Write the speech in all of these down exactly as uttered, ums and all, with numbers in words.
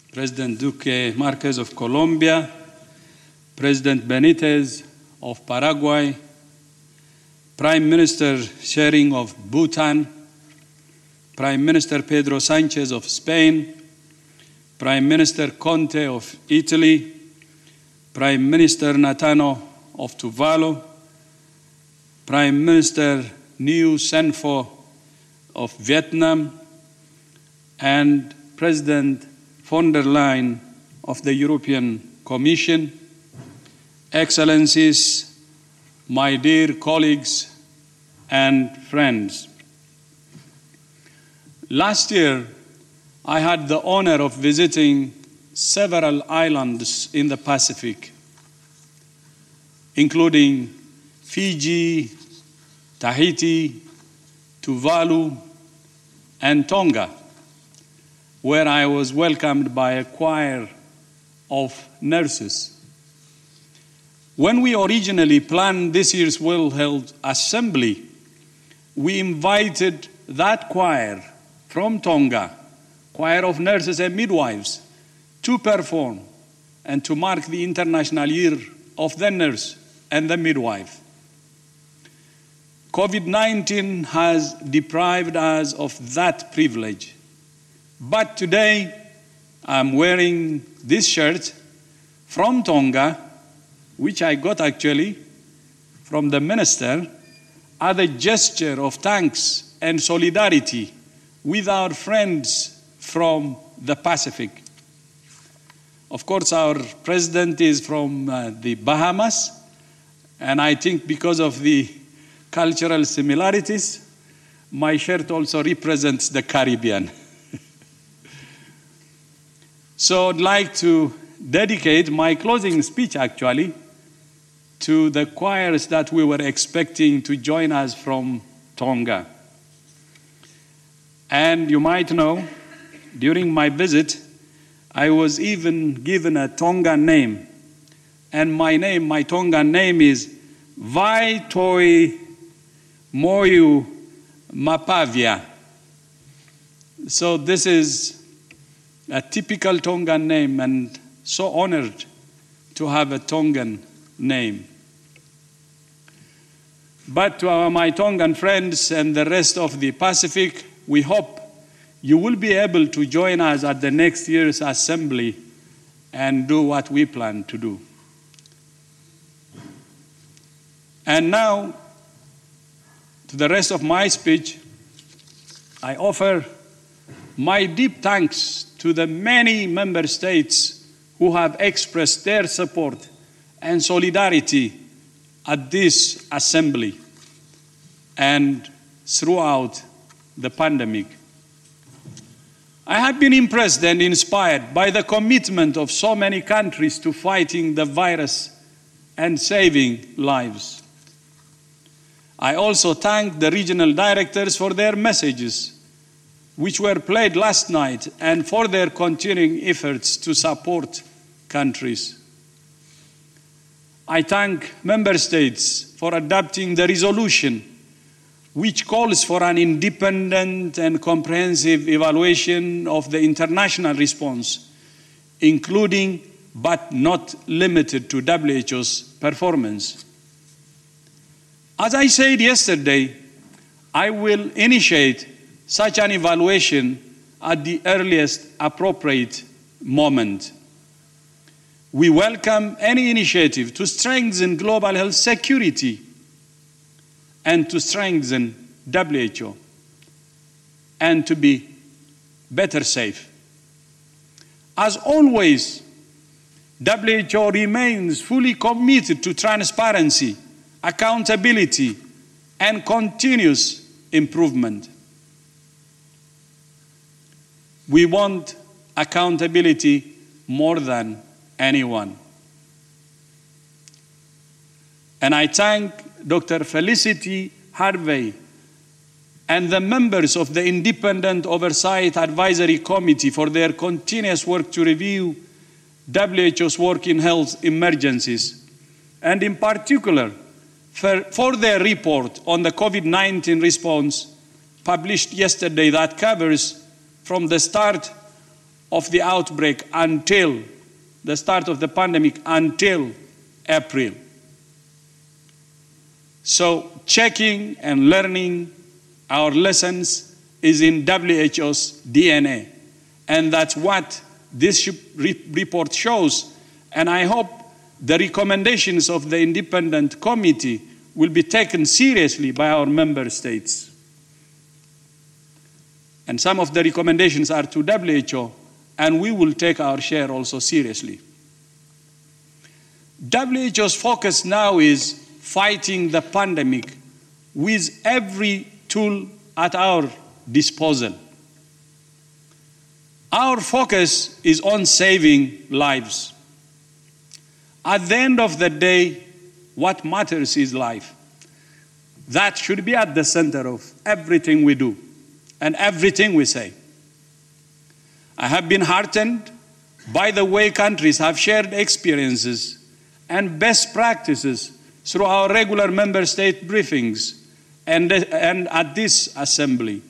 President Duque Marquez of Colombia, President Benitez of Paraguay, Prime Minister Tshering of Bhutan, Prime Minister Pedro Sanchez of Spain, Prime Minister Conte of Italy, Prime Minister Natano of Tuvalu, Prime Minister Niu Senfo of Vietnam, and President von der Leyen of the European Commission, Excellencies, my dear colleagues and friends. Last year, I had the honor of visiting several islands in the Pacific, including Fiji, Tahiti, Tuvalu, and Tonga, where I was welcomed by a choir of nurses. When we originally planned this year's World Health Assembly, we invited that choir from Tonga, choir of nurses and midwives, to perform and to mark the International Year of the Nurse and the Midwife. COVID nineteen has deprived us of that privilege. But today, I'm wearing this shirt from Tonga, which I got actually from the minister, as a gesture of thanks and solidarity with our friends from the Pacific. Of course, our president is from uh, the Bahamas, and I think because of the cultural similarities, my shirt also represents the Caribbean. So I'd like to dedicate my closing speech, actually, to the choirs that we were expecting to join us from Tonga. And you might know, during my visit, I was even given a Tongan name. And my name, my Tongan name is Vai Toi Moyu Mapavia. So this is a typical Tongan name, and so honored to have a Tongan name. But to our, my Tongan friends and the rest of the Pacific, we hope you will be able to join us at the next year's assembly and do what we plan to do. And now, to the rest of my speech, I offer my deep thanks to the many member states who have expressed their support and solidarity at this assembly and throughout the pandemic. I have been impressed and inspired by the commitment of so many countries to fighting the virus and saving lives. I also thank the regional directors for their messages, which were played last night, and for their continuing efforts to support countries. I thank member states for adopting the resolution which calls for an independent and comprehensive evaluation of the international response, including but not limited to W H O's performance. As I said yesterday, I will initiate such an evaluation at the earliest appropriate moment. We welcome any initiative to strengthen global health security and to strengthen W H O and to be better safe. As always, W H O remains fully committed to transparency, accountability, and continuous improvement. We want accountability more than anyone. And I thank Doctor Felicity Harvey and the members of the Independent Oversight Advisory Committee for their continuous work to review W H O's work in health emergencies, and in particular for, for their report on the COVID nineteen response published yesterday that covers from the start of the outbreak until the start of the pandemic, until April. So checking and learning our lessons is in W H O's D N A. And that's what this report shows. And I hope the recommendations of the independent committee will be taken seriously by our member states. And some of the recommendations are to W H O, and we will take our share also seriously. W H O's focus now is fighting the pandemic with every tool at our disposal. Our focus is on saving lives. At the end of the day, what matters is life. That should be at the center of everything we do and everything we say. I have been heartened by the way countries have shared experiences and best practices through our regular member state briefings and, and at this assembly.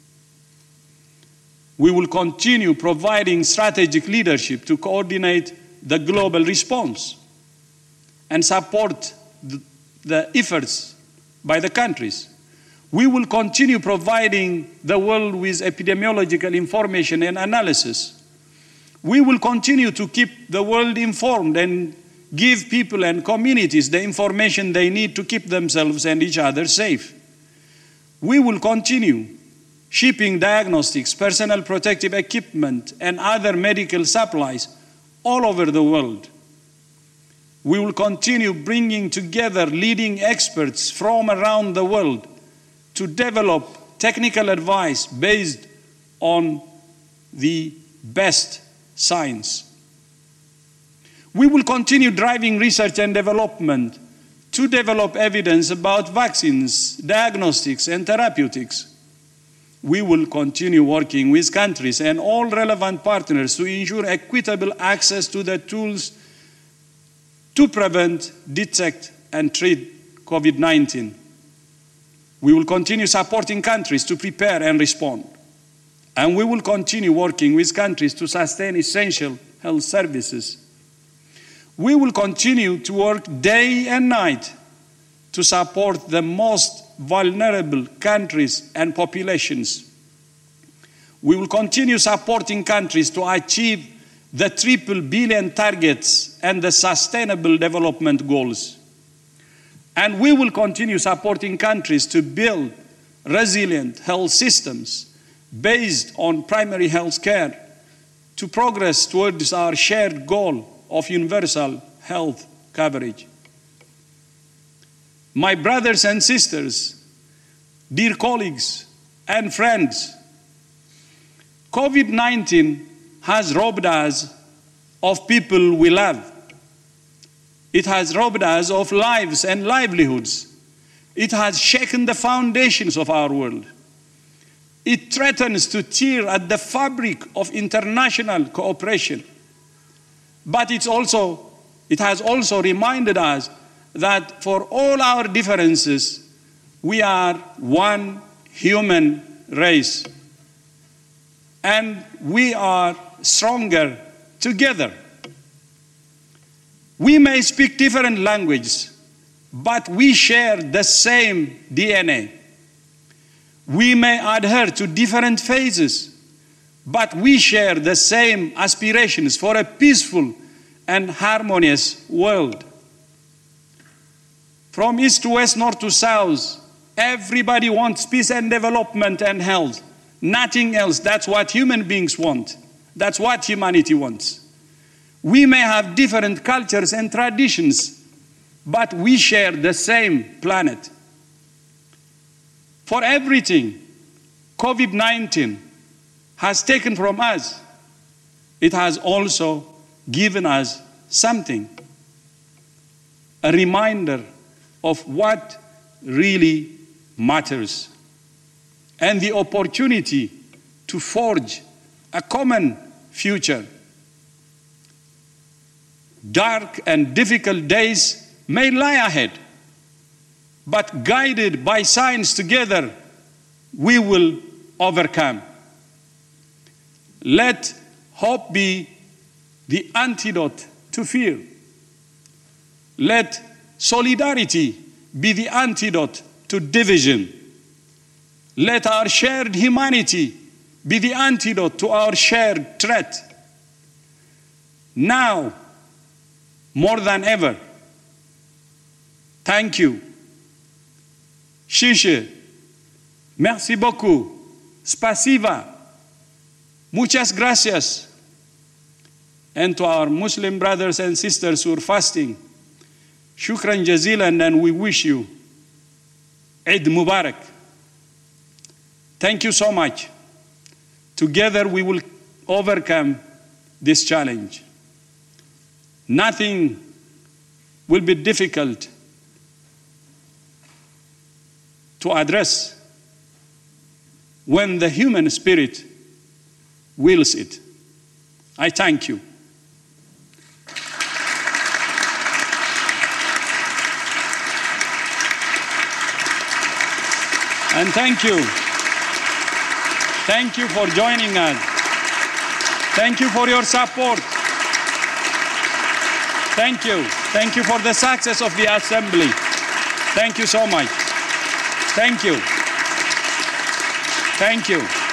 We will continue providing strategic leadership to coordinate the global response and support the, the efforts by the countries. We will continue providing the world with epidemiological information and analysis. We will continue to keep the world informed and give people and communities the information they need to keep themselves and each other safe. We will continue shipping diagnostics, personal protective equipment, and other medical supplies all over the world. We will continue bringing together leading experts from around the world to develop technical advice based on the best science. We will continue driving research and development to develop evidence about vaccines, diagnostics, and therapeutics. We will continue working with countries and all relevant partners to ensure equitable access to the tools to prevent, detect, and treat COVID nineteen. We will continue supporting countries to prepare and respond. And we will continue working with countries to sustain essential health services. We will continue to work day and night to support the most vulnerable countries and populations. We will continue supporting countries to achieve the triple billion targets and the sustainable development goals. And we will continue supporting countries to build resilient health systems based on primary health care to progress towards our shared goal of universal health coverage. My brothers and sisters, dear colleagues and friends, COVID nineteen has robbed us of people we love. It has robbed us of lives and livelihoods. It has shaken the foundations of our world. It threatens to tear at the fabric of international cooperation. But it's also, it has also reminded us that for all our differences, we are one human race. And we are stronger together. We may speak different languages, but we share the same D N A. We may adhere to different phases, but we share the same aspirations for a peaceful and harmonious world. From east to west, north to south, everybody wants peace and development and health. Nothing else. That's what human beings want. That's what humanity wants. We may have different cultures and traditions, but we share the same planet. For everything COVID nineteen has taken from us, it has also given us something, a reminder of what really matters, and the opportunity to forge a common future. Dark and difficult days may lie ahead, but guided by science together, we will overcome. Let hope be the antidote to fear. Let solidarity be the antidote to division. Let our shared humanity be the antidote to our shared threat. Now, more than ever, thank you. Shishe. Merci beaucoup. Spasiba. Muchas gracias. And to our Muslim brothers and sisters who are fasting, shukran jazilan, and we wish you Eid Mubarak. Thank you so much. Together we will overcome this challenge. Nothing will be difficult to address when the human spirit wills it. I thank you. And thank you. Thank you for joining us. Thank you for your support. Thank you. Thank you for the success of the assembly. Thank you so much. Thank you. Thank you.